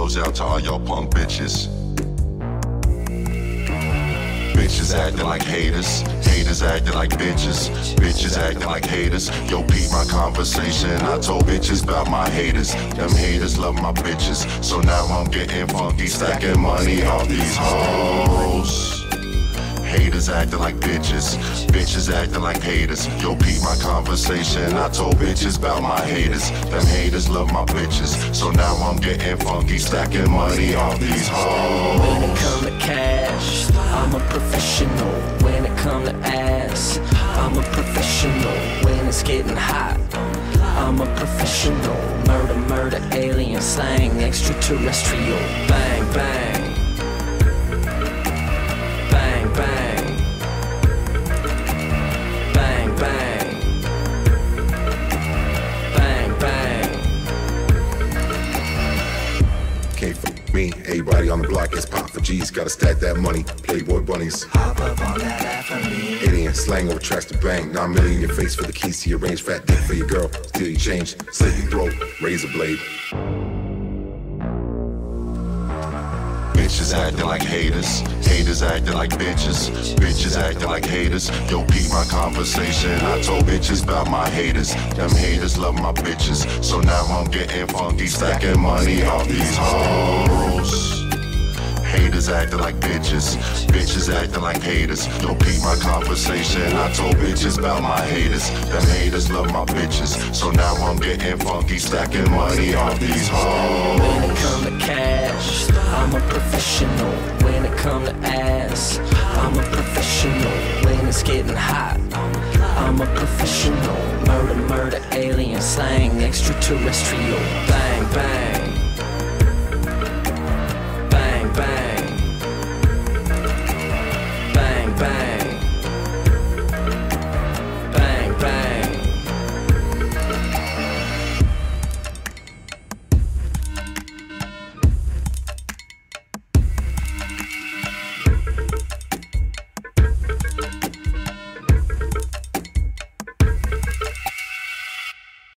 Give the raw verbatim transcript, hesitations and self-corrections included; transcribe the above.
goes out to all y'all punk bitches. Bitches acting like haters, haters acting like bitches, bitches acting like haters. Yo, peep my conversation, I told bitches about my haters. Them haters love my bitches, so now I'm getting funky, stacking money off these hoes. Haters acting like bitches, bitches acting like haters. Yo, peep my conversation, I told bitches about my haters. Them haters love my bitches, so now I'm getting funky, stacking money off these hoes. When it come to cash, I'm a professional. When it come to ass, I'm a professional. When it's getting hot, I'm a professional. Murder, murder, alien slang, extraterrestrial. Bang, bang. Bang, bang. Bang, bang. Bang, bang. Came from me, everybody on the block is pop for G's. Gotta stack that money, Playboy bunnies. Hop up on that app for me. Alien slang over tracks to bang. Nine million in your face for the keys to your range. Fat dick for your girl, steal your change. Slit your throat, razor blade. Bitches acting like haters, haters acting like bitches, bitches acting like haters. Yo, peep my conversation, I told bitches about my haters. Them haters love my bitches, so now I'm getting funky, stacking money off these hoes. Haters acting like bitches, bitches acting like haters. Yo, peep my conversation, I told bitches about my haters. Them haters love my bitches, so now I'm getting funky, stacking money off these hoes. When it come to cash, I'm a professional. When it come to ass, I'm a professional. When it's getting hot, I'm a professional. Murder, murder, alien slang, extraterrestrial. Bang.